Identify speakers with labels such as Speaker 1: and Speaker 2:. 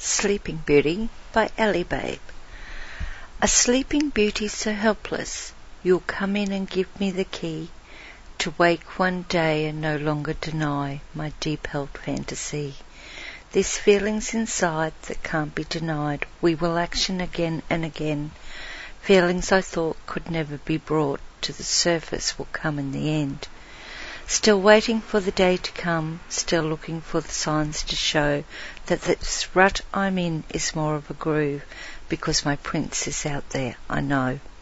Speaker 1: Sleeping Beauty by Ellie Babe. A sleeping beauty so helpless, you'll come in and give me the key to wake one day and no longer deny my deep-held fantasy. These feelings inside that can't be denied, we will action again and again. Feelings I thought could never be brought to the surface will come in the end. Still waiting for the day to come, still looking for the signs to show that this rut I'm in is more of a groove, because my prince is out there, I know.